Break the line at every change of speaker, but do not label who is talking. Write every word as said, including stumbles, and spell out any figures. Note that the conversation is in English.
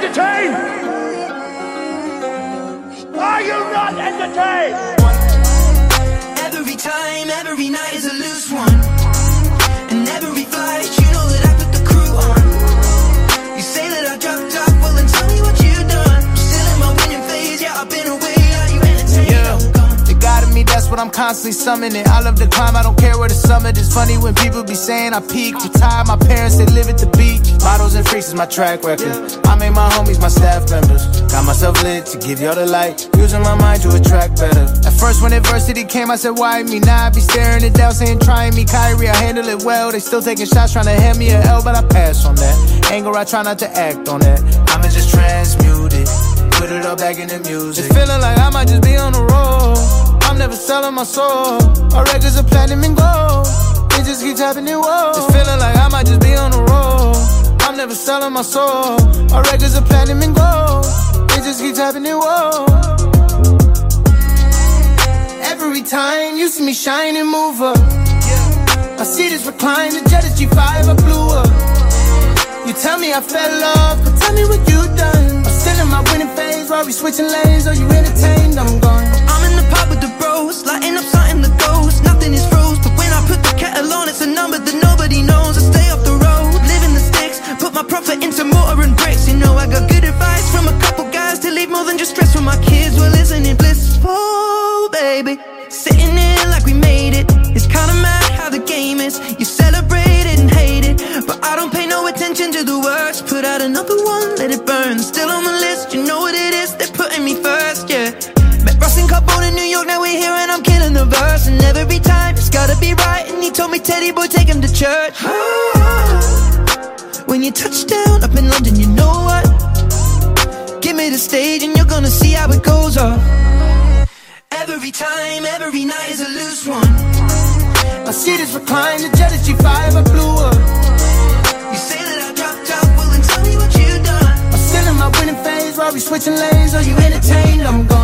entertained? Are you not entertained?
Every time, every night is a loose one. And every flight, you know that I put the crew on. You say that I dropped off, well then tell me what you done. I'm still in my winning phase, yeah, I've been away. Are you entertained?
Yeah, the God of me, that's what I'm constantly summoning. I love the climb, I don't care where the summit is. Funny when people be saying I peaked. Retired, my parents, they live at the beach. Models and freaks is my track record. I made my homies my staff members. Got myself lit to give y'all the light. Using my mind to attract better. At first when adversity came, I said why me? Now I be staring it down, saying try me. Kyrie, I handle it well. They still taking shots, trying to hand me an L, but I pass on that. Anger, I try not to act on that. I'ma just transmute it, put it all back in the music. It's feeling like I might just be on the road. I'm never selling my soul. Our records are platinum and gold. They just keep tapping it, whoa. It's feeling like I might just be on the road. I'm never selling my soul. Our records are platinum and gold. They just keep tapping it, whoa. Every time you see me shine and move up, I see this recline, the jet is G five, I blew up. You tell me I fell off, but tell me what you done. I'm still in my winning phase, while we switching lanes. Are you entertained? I'm gone.
I'm in the pub with the bros, lighting up something that goes. Nothing is froze, but when I put the kettle on, it's a number that nobody knows. I stay off the road, living the sticks, put my profit into mortar and bricks. You know I got good advice from a couple guys to leave more than just stress for my kids. Well, isn't it blissful, baby? Sitting in like we made it. It's kinda mad how the game is. You celebrate it and hate it, but I don't pay no attention to the words. Put out another one, let it burn. Still on the list, you know what it is. They're putting me first, yeah. Met Russ and Carbone in New York, now we're here and I'm killing the verse. And every time, it's gotta be right. And he told me, Teddy boy, take him to church. When you touch down up in London, you know what? Give me the stage and you're gonna see how it goes off. Every time, every night is a loose one.
I see this recline, the jet is G five, I blew up.
You say that I dropped out, well then tell me what you done.
I'm still in my winning phase, while we switching lanes. Are you entertained? I'm gone.